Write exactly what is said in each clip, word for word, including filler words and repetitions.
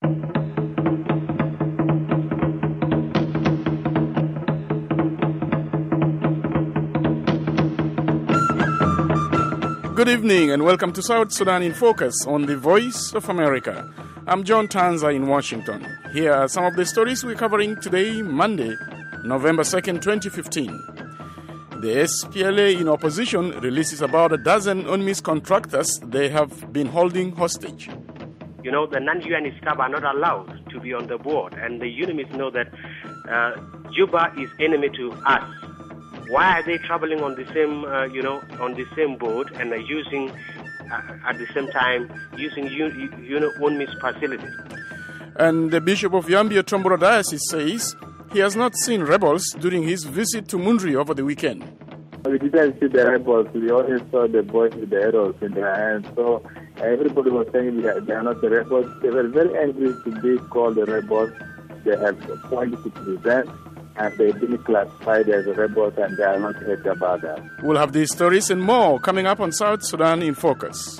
Good evening and welcome to South Sudan in Focus on the Voice of America. I'm John Tanza in Washington. Here are some of the stories we're covering today, Monday, November second, twenty fifteen. The S P L A in opposition releases about a dozen UNMISS contractors they have been holding hostage. You know, the non-U N staff are not allowed to be on the board, and the UNMISS know that uh, Juba is enemy to us. Why are they traveling on the same, uh, you know, on the same boat and uh, using, uh, at the same time, using you, you know, UNMISS facilities? And the Bishop of Yambio Tomboro Diocese says he has not seen rebels during his visit to Mundri over the weekend. We didn't see the rebels. We only saw the boys with the arrows in their hands. So everybody was saying they are not the rebels. They were very angry to be called the rebels. They have pointed to present, and they've been classified as rebels, and they are not happy about that. We'll have these stories and more coming up on South Sudan in Focus.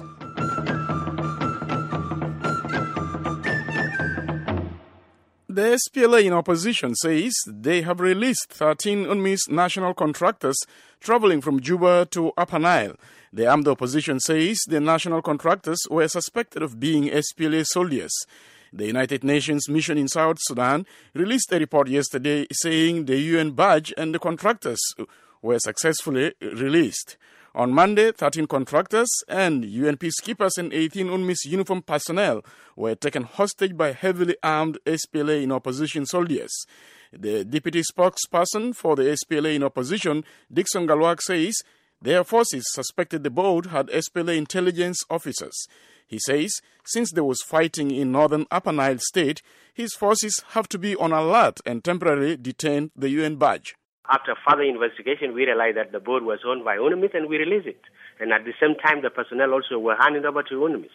The S P L A in opposition says they have released thirteen UNMISS national contractors traveling from Juba to Upper Nile. The armed opposition says the national contractors were suspected of being S P L A soldiers. The United Nations mission in South Sudan released a report yesterday saying the U N badge and the contractors were successfully released. On Monday, thirteen contractors and U N peacekeepers and eighteen UNMISS uniform personnel were taken hostage by heavily armed S P L A in opposition soldiers. The deputy spokesperson for the S P L A in opposition, Dixon Galwak, says their forces suspected the boat had S P L A intelligence officers. He says since there was fighting in northern Upper Nile state, his forces have to be on alert and temporarily detain the U N badge. After further investigation, we realized that the boat was owned by UNMISS and we released it. And at the same time, the personnel also were handed over to UNMISS.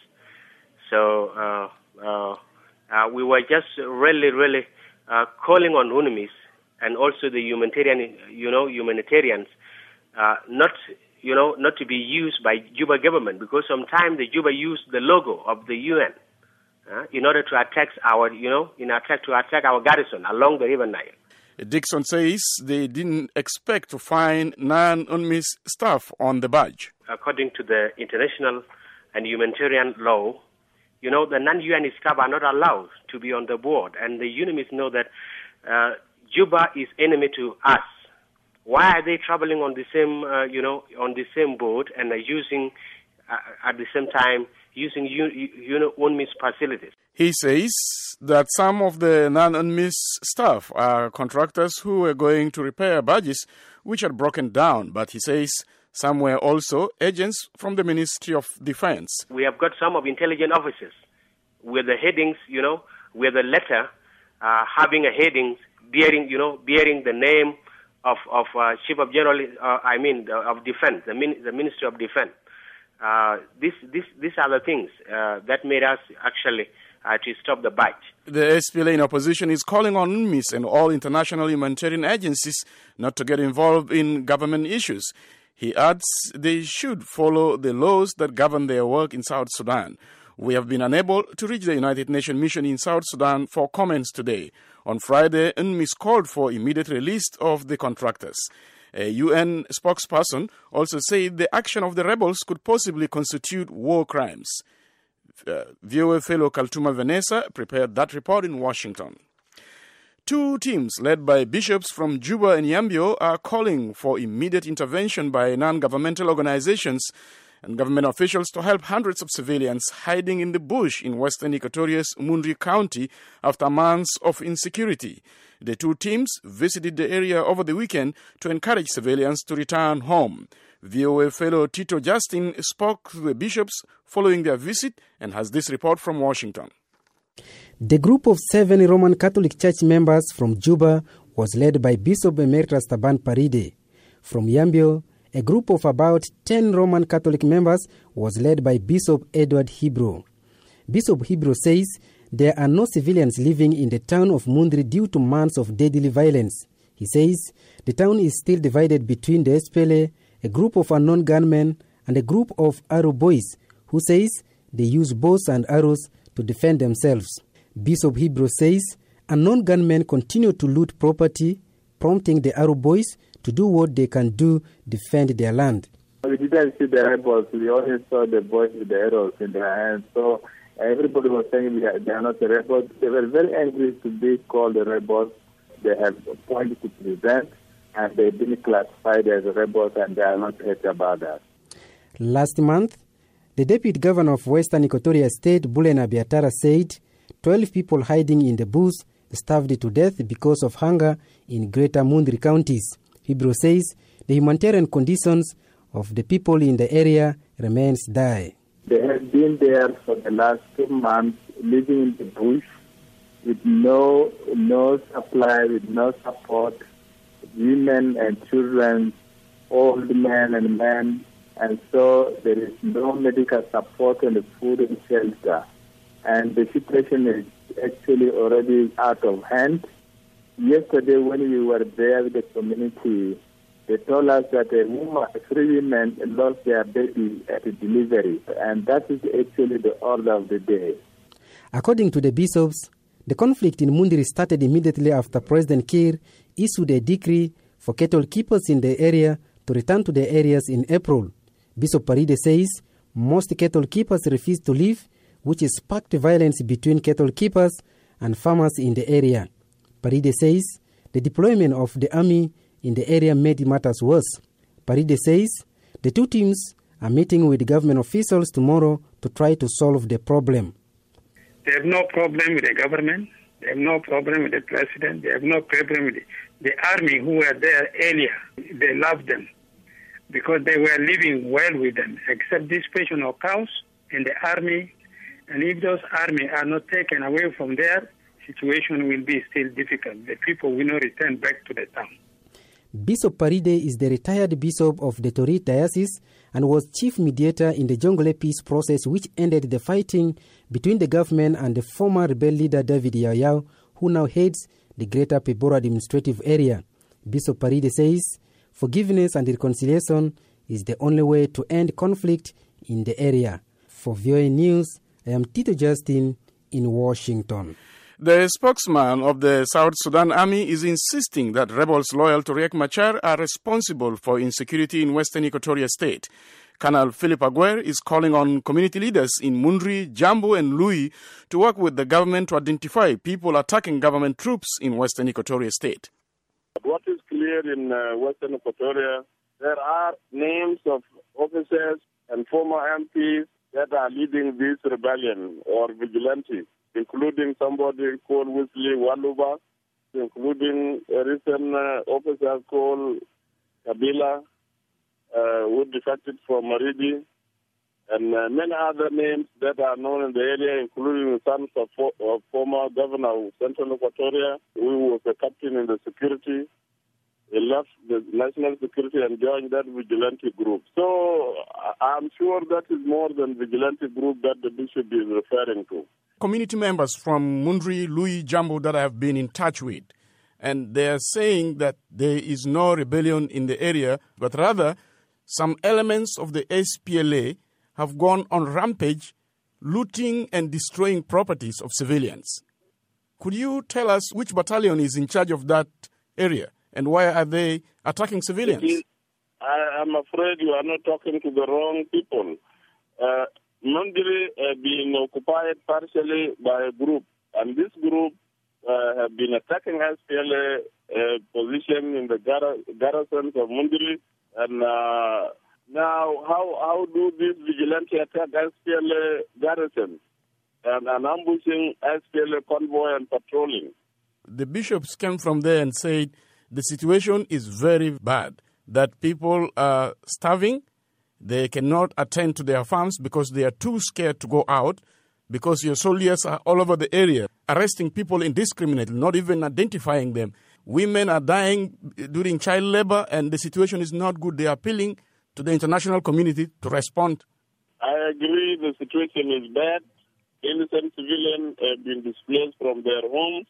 So uh, uh, uh, we were just really, really uh, calling on UNMISS and also the humanitarian, you know, humanitarians, uh, not, you know, not to be used by Juba government, because sometimes the Juba used the logo of the U N uh, in order to attack our, you know, in attack to attack our garrison along the River Nile. Dixon says they didn't expect to find non-UNMISS staff on the badge. According to the international and humanitarian law, you know, the non-U N staff are not allowed to be on the board, and the UNMISS know that uh, Juba is enemy to us. Why are they traveling on the same, uh, you know, on the same boat and uh, using, uh, at the same time, using you, you know, UNMISS facilities? He says that some of the non-UNMISS staff are contractors who were going to repair barges which had broken down, but he says some were also agents from the Ministry of Defense. We have got some of intelligence officers with the headings, you know, with a letter uh, having a heading bearing, you know, bearing the name of of uh, Chief of General, uh, I mean, the, of Defense, the, min- the Ministry of Defense. Uh, this, this, these are the things uh, that made us actually uh, to stop the badge. The S P L A in opposition is calling on UNMISS and all international humanitarian agencies not to get involved in government issues. He adds they should follow the laws that govern their work in South Sudan. We have been unable to reach the United Nations mission in South Sudan for comments today. On Friday, UNMISS called for immediate release of the contractors. A U N spokesperson also said the action of the rebels could possibly constitute war crimes. Uh, V O A fellow Kaltuma Vanessa prepared that report in Washington. Two teams led by bishops from Juba and Yambio are calling for immediate intervention by non-governmental organizations and government officials to help hundreds of civilians hiding in the bush in western Equatoria's Mundri County after months of insecurity. The two teams visited the area over the weekend to encourage civilians to return home. V O A fellow Tito Justin spoke to the bishops following their visit and has this report from Washington. The group of seven Roman Catholic Church members from Juba was led by Bishop Emeritus Taban Paride. From Yambio, a group of about ten Roman Catholic members was led by Bishop Edward Hebro. Bishop Hebro says there are no civilians living in the town of Mundri due to months of deadly violence. He says the town is still divided between the S P L A, a group of unknown gunmen, and a group of arrow boys who says they use bows and arrows to defend themselves. Bishop Hebrew says unknown gunmen continue to loot property, prompting the Aru boys to do what they can do to defend their land. We didn't see the rebels. We only saw the boys with the arrows in their hands. So everybody was saying they are not the rebels. They were very angry to be called the rebels. They have a point to present, and they've been classified as rebels, and they are not happy about that. Last month, the Deputy Governor of Western Equatoria State, Bulena Biatara, said twelve people hiding in the bush starved to death because of hunger in Greater Mundri counties. Hebrew says the humanitarian conditions of the people in the area remains dire. They have been there for the last two months, living in the bush with no no supply, with no support, women and children, old men and men, and so there is no medical support and food and shelter. And the situation is actually already out of hand. Yesterday when we were there with the community, they told us that a woman, three women lost their baby at the delivery, and that is actually the order of the day. According to the bishops, the conflict in Mundri started immediately after President Kiir issued a decree for cattle keepers in the area to return to their areas in April. Bishop Paride says most cattle keepers refused to leave, which sparked violence between cattle keepers and farmers in the area. Paride says the deployment of the army in the area made matters worse. Paride says the two teams are meeting with government officials tomorrow to try to solve the problem. They have no problem with the government. They have no problem with the president. They have no problem with the, the army who were there earlier. They love them because they were living well with them, except this patient of cows and the army. And if those army are not taken away from there, situation will be still difficult. The people will not return back to the town. Bishop Paride is the retired bishop of the Torit Diocese and was chief mediator in the Jonglei peace process, which ended the fighting between the government and the former rebel leader David Yaoyao, who now heads the Greater Pibora administrative area. Bishop Paride says forgiveness and reconciliation is the only way to end conflict in the area. For V O A News, I am Tito Justin in Washington. The spokesman of the South Sudan Army is insisting that rebels loyal to Riek Machar are responsible for insecurity in Western Equatoria State. Colonel Philip Aguer is calling on community leaders in Mundri, Jambu and Lui to work with the government to identify people attacking government troops in Western Equatoria State. What is clear in uh, Western Equatoria, there are names of officers and former M Ps that are leading this rebellion or vigilante, including somebody called Wesley Waluba, including a recent uh, officer called Kabila, uh, who defected from Maridi, and uh, many other names that are known in the area, including the sons of, of former governor of Central Equatoria, who was a captain in the security. He left the national security and joined that vigilante group. So I'm sure that is more than vigilante group that the bishop is referring to. Community members from Mundri, Lui, Jambu that I have been in touch with, and they are saying that there is no rebellion in the area, but rather some elements of the S P L A have gone on rampage, looting and destroying properties of civilians. Could you tell us which battalion is in charge of that area? And why are they attacking civilians? Is, I, I'm afraid you are not talking to the wrong people. Uh, Mundri has uh, been occupied partially by a group, and this group uh, have been attacking S P L A uh, position in the gar- garrisons of Mundri. And uh, now, how how do these vigilante attack S P L A garrisons and, and ambushing S P L A convoy and patrolling? The bishops came from there and said the situation is very bad, that people are starving, they cannot attend to their farms because they are too scared to go out, because your soldiers are all over the area, arresting people indiscriminately, not even identifying them. Women are dying during child labor, and the situation is not good. They are appealing to the international community to respond. I agree the situation is bad. Innocent civilians have been displaced from their homes,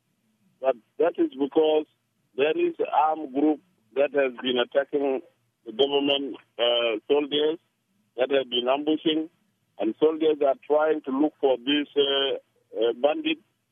but that is because there is an armed group that has been attacking the government uh, soldiers that have been ambushing, and soldiers are trying to look for these uh, uh, bandits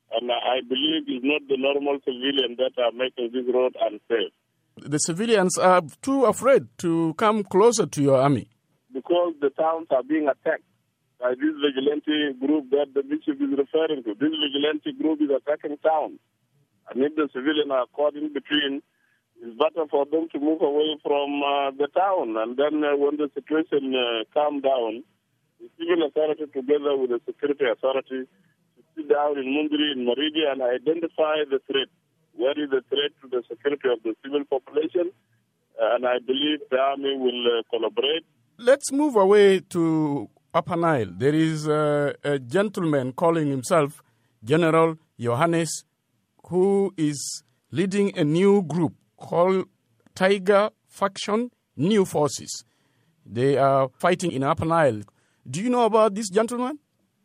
And I believe it's not the normal civilians that are making this road unsafe. The civilians are too afraid to come closer to your army. Because the towns are being attacked by this vigilante group that the bishop is referring to. This vigilante group is attacking towns. And if the civilians are caught in between, it's better for them to move away from uh, the town. And then uh, when the situation uh, calms down, the civil authority together with the security authority to sit down in Mundri, in Maridi, and identify the threat. Where is the threat to the security of the civil population? Uh, and I believe the army will uh, collaborate. Let's move away to Upper Nile. There is uh, a gentleman calling himself General Johannes, who is leading a new group called Tiger Faction New Forces. They are fighting in Upper Nile. Do you know about this gentleman?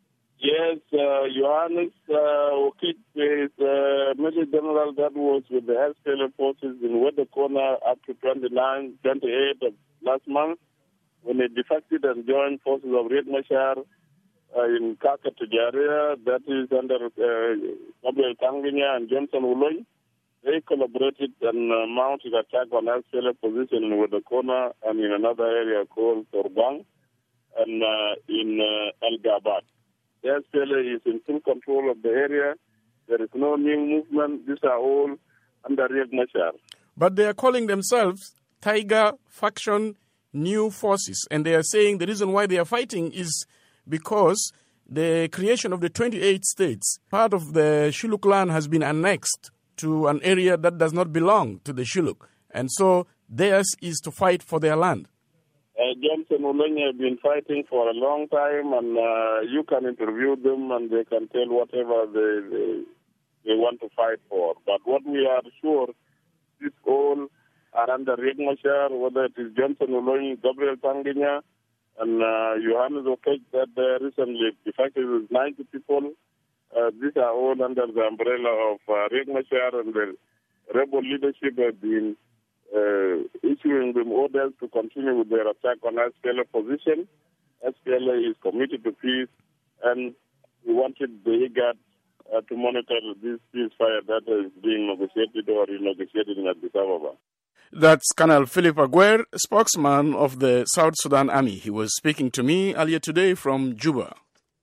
Yes, uh, Johannes uh, Okit is uh, Major General that was with the S P L A forces in Weda Corner up to twenty-nine, twenty-eight of last month, when they defected and joined forces of Riek Machar uh, in Kaka Tujaria, that is under uh, Gabriel Tanginia and Johnson Uloy. They collaborated and uh, mounted attack on S P L A position in Weda Corner and in another area called Torbang and uh, in uh, El Gabat. The S P L A is in full control of the area. There is no new movement. These are all under Riek Machar. But they are calling themselves Tiger Faction New Forces, and they are saying the reason why they are fighting is because the creation of the twenty-eight states, part of the Shilluk land has been annexed to an area that does not belong to the Shilluk, and so theirs is to fight for their land. Uh, Johnson Ulenye have been fighting for a long time, and uh, you can interview them and they can tell whatever they, they, they want to fight for. But what we are sure, this all are under Riek Machar, whether it is Johnson Ulenye, Gabriel Tanginia, and uh, Johannes Okech that uh, recently defected with ninety people. Uh, these are all under the umbrella of uh, Riek Machar, and the rebel leadership have been Uh, issuing them orders to continue with their attack on S P L A position. S P L A is committed to peace, and we wanted the IGAD uh, to monitor this ceasefire that is being negotiated or renegotiated in Addis Ababa. That's Colonel Philip Aguer, spokesman of the South Sudan Army. He was speaking to me earlier today from Juba.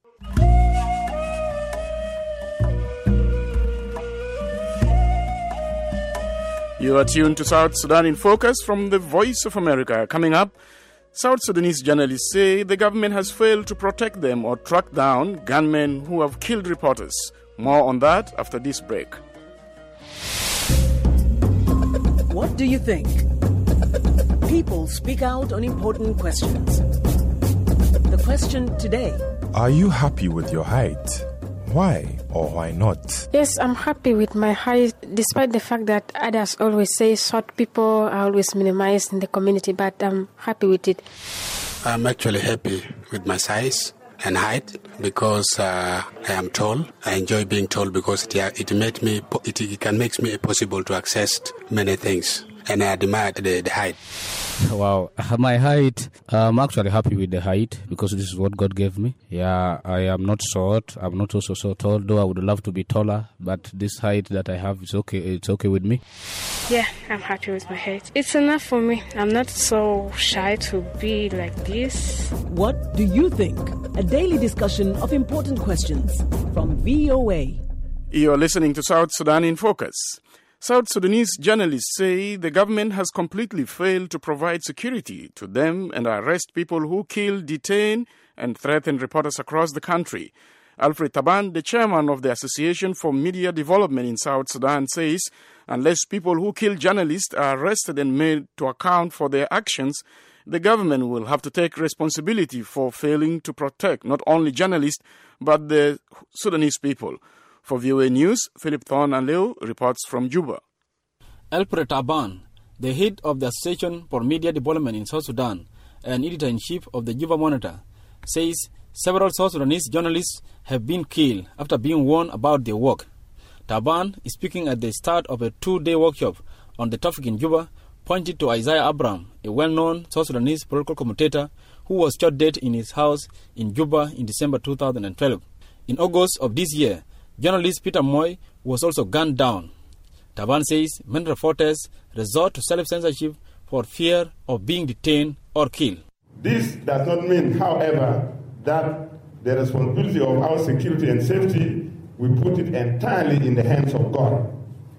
You are tuned to South Sudan in Focus from the Voice of America. Coming up, South Sudanese journalists say the government has failed to protect them or track down gunmen who have killed reporters. More on that after this break. What do you think? People speak out on important questions. The question today: are you happy with your height? Why or why not? Yes, I'm happy with my height, despite the fact that others always say short people are always minimized in the community, but I'm happy with it. I'm actually happy with my size and height because uh, I am tall. I enjoy being tall because it it made me it, it can make me possible to access many things, and I admire the, the height. Wow, my height, I'm actually happy with the height because this is what God gave me. Yeah, I am not short. I'm not also so tall, though I would love to be taller, but this height that I have is okay. It's okay with me. Yeah, I'm happy with my height. It's enough for me. I'm not so shy to be like this. What do you think? A daily discussion of important questions from V O A. You're listening to South Sudan in Focus. South Sudanese journalists say the government has completely failed to provide security to them and arrest people who kill, detain, and threaten reporters across the country. Alfred Taban, the chairman of the Association for Media Development in South Sudan, says unless people who kill journalists are arrested and made to account for their actions, the government will have to take responsibility for failing to protect not only journalists but the Sudanese people. For V O A News, Philip Thorne and Leo reports from Juba. Alfred Taban, the head of the Association for Media Development in South Sudan and editor-in-chief of the Juba Monitor, says several South Sudanese journalists have been killed after being warned about their work. Taban is speaking at the start of a two-day workshop on the topic in Juba, pointed to Isaiah Abraham, a well-known South Sudanese political commentator who was shot dead in his house in Juba in December two thousand twelve. In August of this year, journalist Peter Moy was also gunned down. Taban says many reporters resort to self-censorship for fear of being detained or killed. This does not mean, however, that the responsibility of our security and safety, we put it entirely in the hands of God.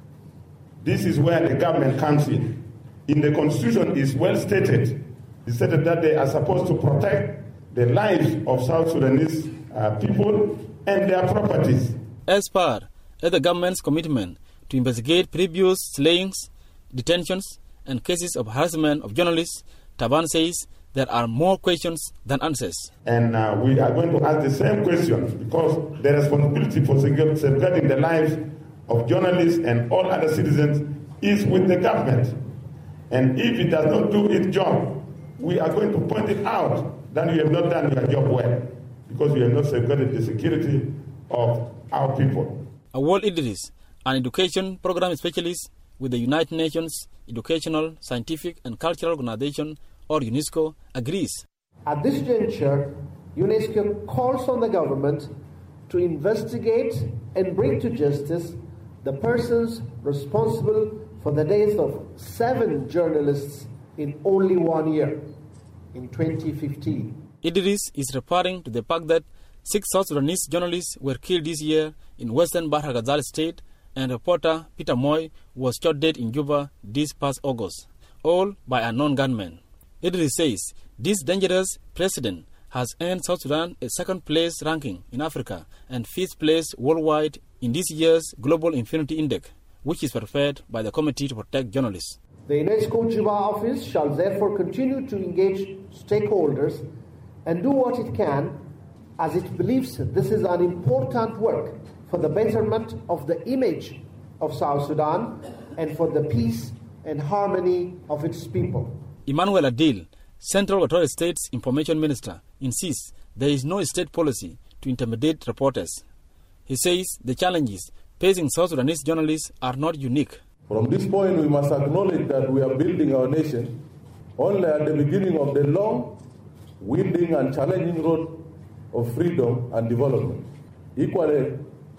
This is where the government comes in. In the Constitution, it's well stated. It's stated that they are supposed to protect the lives of South Sudanese uh, people and their properties. As part of the government's commitment to investigate previous slayings, detentions, and cases of harassment of journalists, Taban says there are more questions than answers. And uh, we are going to ask the same question because the responsibility for safeguarding the lives of journalists and all other citizens is with the government. And if it does not do its job, we are going to point it out that you have not done your job well because you have not safeguarded the security of our people. Awal Idris, an education program specialist with the United Nations Educational, Scientific and Cultural Organization, or UNESCO, agrees. At this juncture, UNESCO calls on the government to investigate and bring to justice the persons responsible for the death of seven journalists in only one year, in twenty fifteen. Idris is referring to the fact that six South Sudanese journalists were killed this year in western Bahr el Ghazal state, and reporter Peter Moy was shot dead in Juba this past August, all by unknown gunmen. Idris says this dangerous precedent has earned South Sudan a second place ranking in Africa and fifth place worldwide in this year's Global Impunity Index, which is prepared by the Committee to Protect Journalists. The UNESCO Juba office shall therefore continue to engage stakeholders and do what it can, as it believes this is an important work for the betterment of the image of South Sudan and for the peace and harmony of its people. Emmanuel Adil, Central Equatorial State's Information Minister, insists there is no state policy to intimidate reporters. He says the challenges facing South Sudanese journalists are not unique. From this point, we must acknowledge that we are building our nation only at the beginning of the long, winding and challenging road of freedom and development. Equally,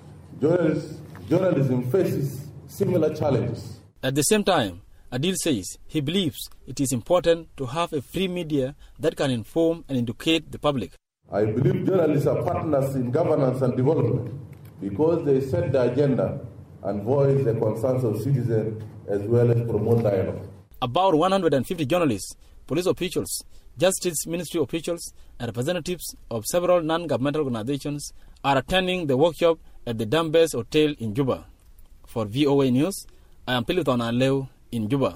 journalism faces similar challenges. At the same time, Adil says he believes it is important to have a free media that can inform and educate the public. I believe journalists are partners in governance and development because they set the agenda and voice the concerns of citizens as well as promote dialogue. About one hundred fifty journalists, police officials, Justice Ministry officials, and representatives of several non-governmental organizations are attending the workshop at the Dambes Hotel in Juba. For V O A News, I am Piliton Aleu in Juba.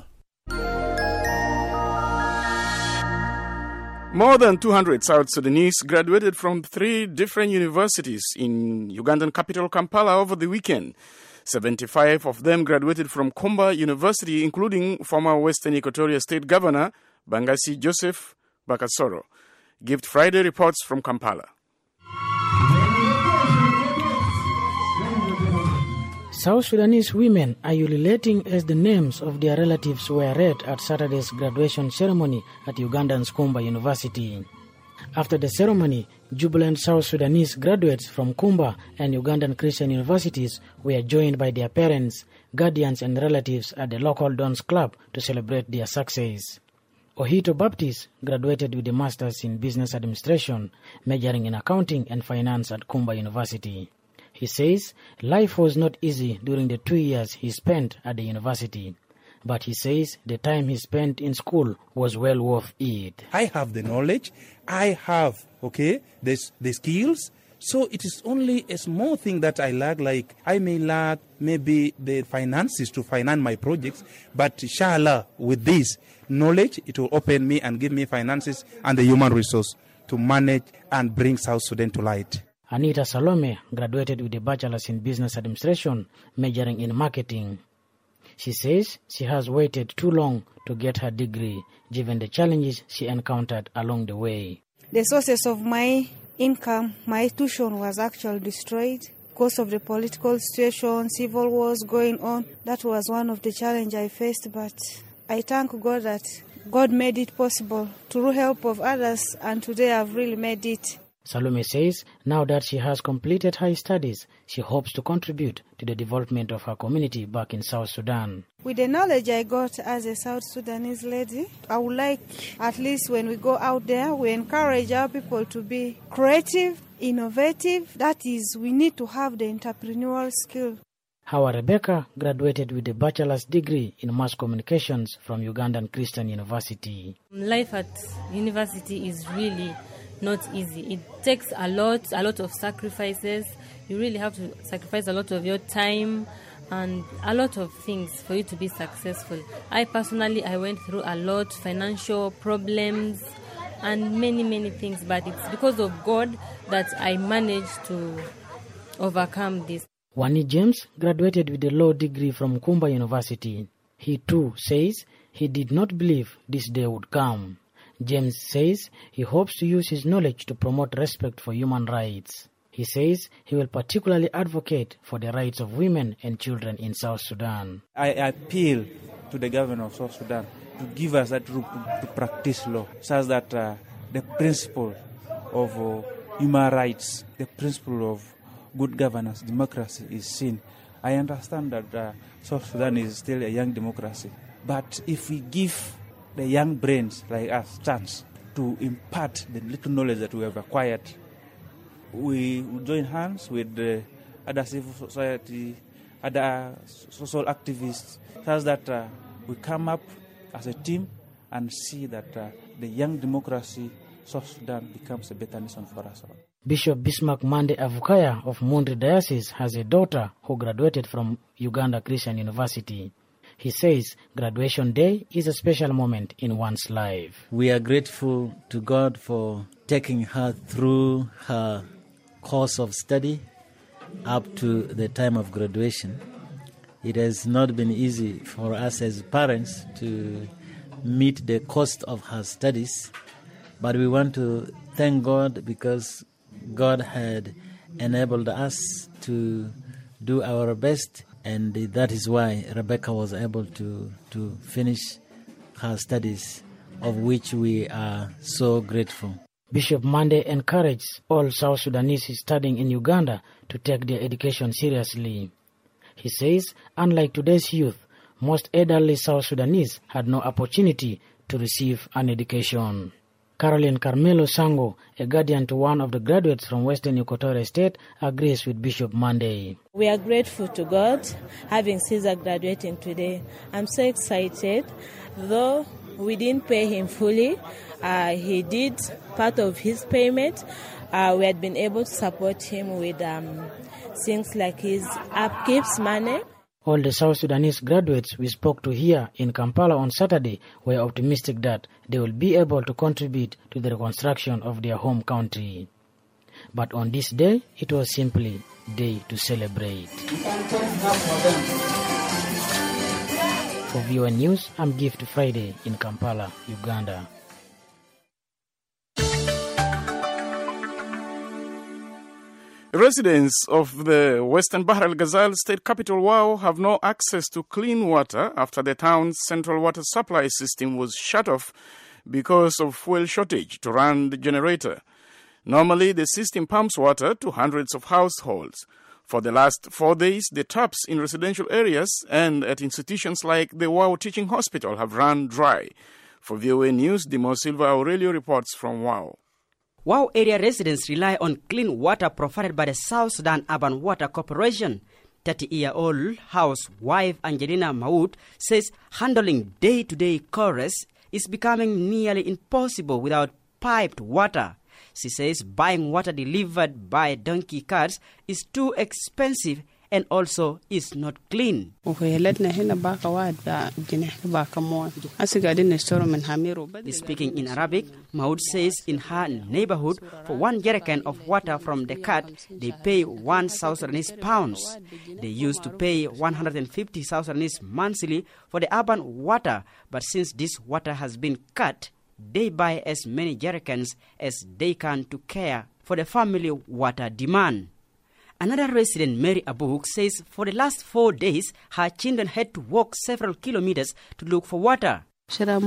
More than two hundred South Sudanese graduated from three different universities in Ugandan capital Kampala over the weekend. seventy-five of them graduated from Kumba University, including former Western Equatoria State Governor Bangasi Joseph Bakasoro. Gift Friday reports from Kampala. South Sudanese women are ululating as the names of their relatives were read at Saturday's graduation ceremony at Ugandan's Kumba University. After the ceremony, jubilant South Sudanese graduates from Kumba and Ugandan Christian universities were joined by their parents, guardians and relatives at the local Dons Club to celebrate their success. Ohito Baptist graduated with a Master's in Business Administration, majoring in Accounting and Finance at Kumba University. He says life was not easy during the two years he spent at the university, but he says the time he spent in school was well worth it. I have the knowledge, I have, okay, the, the skills, so it is only a small thing that I lack, like I may lack maybe the finances to finance my projects, but inshallah, with this knowledge, it will open me and give me finances and the human resource to manage and bring South Sudan to light. Anita Salome graduated with a Bachelor's in Business Administration, majoring in Marketing. She says she has waited too long to get her degree, given the challenges she encountered along the way. The sources of my income, my tuition was actually destroyed because of the political situation, civil wars going on. That was one of the challenges I faced, but I thank God that God made it possible through help of others, and today I've really made it. Salome says now that she has completed her studies, she hopes to contribute to the development of her community back in South Sudan. With the knowledge I got as a South Sudanese lady, I would like, at least when we go out there, we encourage our people to be creative, innovative. That is, we need to have the entrepreneurial skill. Hawa Rebecca graduated with a bachelor's degree in mass communications from Ugandan Christian University. Life at university is really not easy. It takes a lot, a lot of sacrifices. You really have to sacrifice a lot of your time and a lot of things for you to be successful. I personally, I went through a lot, financial problems and many, many things, but it's because of God that I managed to overcome this. Wani James graduated with a law degree from Kumba University. He too says he did not believe this day would come. James says he hopes to use his knowledge to promote respect for human rights. He says he will particularly advocate for the rights of women and children in South Sudan. I appeal to the government of South Sudan to give us that room to practice law, such that uh, the principle of uh, human rights, the principle of good governance, democracy is seen. I understand that uh, South Sudan is still a young democracy, but if we give the young brains like us chance to impart the little knowledge that we have acquired, we will join hands with the other civil society, other social activists, such that uh, we come up as a team and see that uh, the young democracy, South Sudan, becomes a better nation for us all. Bishop Bismarck Mande Avukaya of Mundri Diocese has a daughter who graduated from Uganda Christian University. He says graduation day is a special moment in one's life. We are grateful to God for taking her through her course of study up to the time of graduation. It has not been easy for us as parents to meet the cost of her studies, but we want to thank God because God had enabled us to do our best, and that is why Rebecca was able to, to finish her studies, of which we are so grateful. Bishop Mande encouraged all South Sudanese studying in Uganda to take their education seriously. He says, unlike today's youth, most elderly South Sudanese had no opportunity to receive an education. Caroline Carmelo Sango, a guardian to one of the graduates from Western Equatoria State, agrees with Bishop Mande. We are grateful to God having Caesar graduating today. I'm so excited. Though we didn't pay him fully, uh, he did part of his payment. Uh, we had been able to support him with um, things like his upkeeps money. All the South Sudanese graduates we spoke to here in Kampala on Saturday were optimistic that they will be able to contribute to the reconstruction of their home country. But on this day, it was simply a day to celebrate. For V O N News, I'm Gift Friday in Kampala, Uganda. Residents of the Western Bahr el Ghazal state capital Wau have no access to clean water after the town's central water supply system was shut off because of fuel shortage to run the generator. Normally, the system pumps water to hundreds of households. For the last four days, the taps in residential areas and at institutions like the Wau Teaching Hospital have run dry. For V O A News, Dimo Silva Aurelio reports from Wau. Wau area residents rely on clean water provided by the South Sudan Urban Water Corporation. thirty-year-old housewife Angelina Maud says handling day-to-day chorus is becoming nearly impossible without piped water. She says buying water delivered by donkey carts is too expensive and also is not clean. Speaking in Arabic, Maud says in her neighborhood, for one jerrycan of water from the cart, they pay one Sudanese pounds. They used to pay one hundred fifty Sudanese monthly for the urban water, but since this water has been cut, they buy as many jerrycans as they can to care for the family water demand. Another resident, Mary Abuk, says for the last four days, her children had to walk several kilometers to look for water. Speaking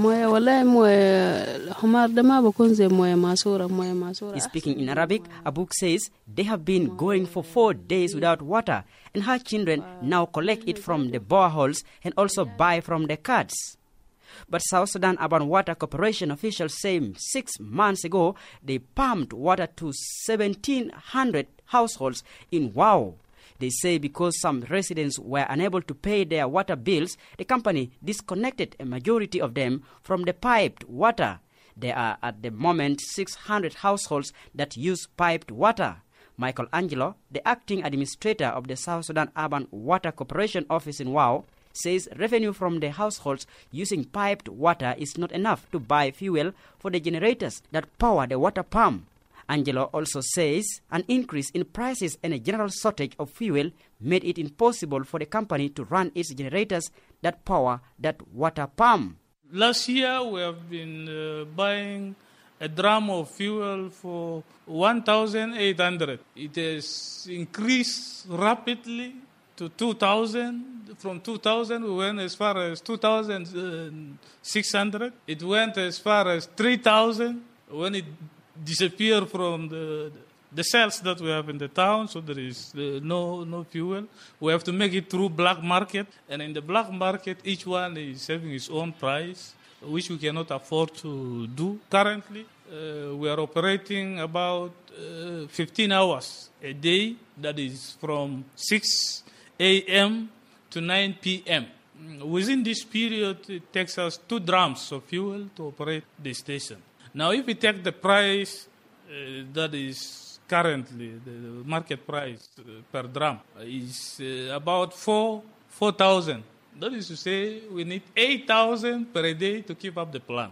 in Arabic, Abuk says they have been going for four days without water, and her children now collect it from the boreholes and also buy from the carts. But South Sudan Urban Water Corporation officials say six months ago they pumped water to seventeen hundred households in Wau. They say because some residents were unable to pay their water bills, the company disconnected a majority of them from the piped water. There are at the moment six hundred households that use piped water. Michael Angelo, the acting administrator of the South Sudan Urban Water Corporation office in Wau, says revenue from the households using piped water is not enough to buy fuel for the generators that power the water pump. Angelo also says an increase in prices and a general shortage of fuel made it impossible for the company to run its generators that power that water pump. Last year we have been uh, buying a drum of fuel for one thousand eight hundred. It has increased rapidly to two thousand. From two thousand we went as far as two thousand six hundred. It went as far as three thousand when it disappear from the the cells that we have in the town, so there is uh, no no fuel. We have to make it through black market, and in the black market, each one is having its own price, which we cannot afford to do. Currently, uh, we are operating about uh, fifteen hours a day. That is from six a.m. to nine p.m. Within this period, it takes us two drums of fuel to operate the station. Now, if we take the price uh, that is currently the market price uh, per drum is uh, about four four thousand. That is to say, we need eight thousand per day to keep up the plant.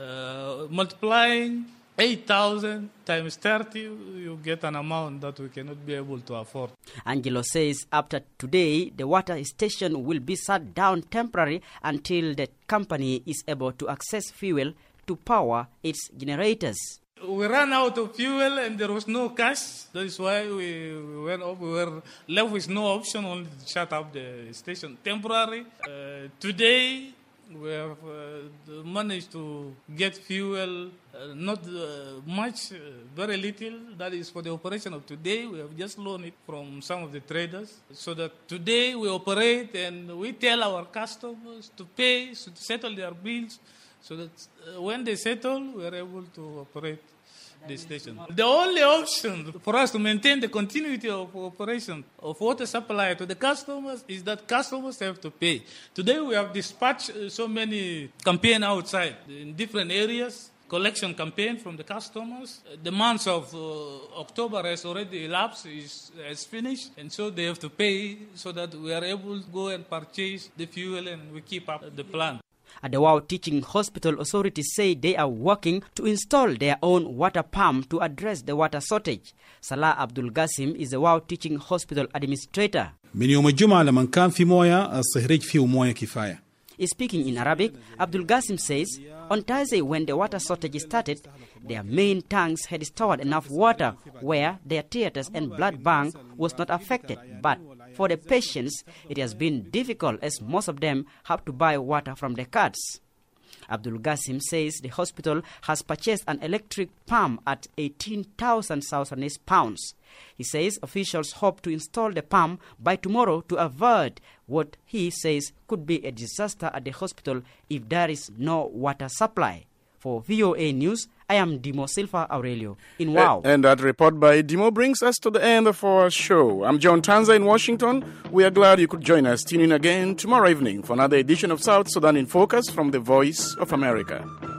Uh, multiplying eight thousand times thirty, you get an amount that we cannot be able to afford. Angelo says after today, the water station will be shut down temporarily until the company is able to access fuel to power its generators. We ran out of fuel and there was no cash. That is why we, we went up. We were left with no option, only to shut up the station temporarily. Uh, today, we have uh, managed to get fuel, uh, not uh, much, uh, very little. That is for the operation of today. We have just loaned it from some of the traders. So that today we operate and we tell our customers to pay, to settle their bills, so that uh, when they settle, we are able to operate the station. The only option for us to maintain the continuity of operation of water supply to the customers is that customers have to pay. Today we have dispatched uh, so many campaigns outside in different areas, collection campaign from the customers. The month of uh, October has already elapsed, is has finished, and so they have to pay so that we are able to go and purchase the fuel and we keep up the plant. At the Wau Teaching Hospital, authorities say they are working to install their own water pump to address the water shortage. Salah Abdul Qasim is the Wau Teaching Hospital administrator. من يوم الجمعة لما كان في موية الصهريج فيه موية كفاية. Speaking in Arabic, Abdul Qasim says, on Thursday when the water shortage started, their main tanks had stored enough water where their theaters and blood bank was not affected. But for the patients, it has been difficult as most of them have to buy water from the carts. Abdul Qasim says the hospital has purchased an electric pump at eighteen thousand South Sudanese pounds. He says officials hope to install the pump by tomorrow to avert what he says could be a disaster at the hospital if there is no water supply. For V O A News, I am Dimo Silva Aurelio in Wau. And that report by Dimo brings us to the end of our show. I'm John Tanza in Washington. We are glad you could join us. Tune in again tomorrow evening for another edition of South Sudan in Focus from the Voice of America.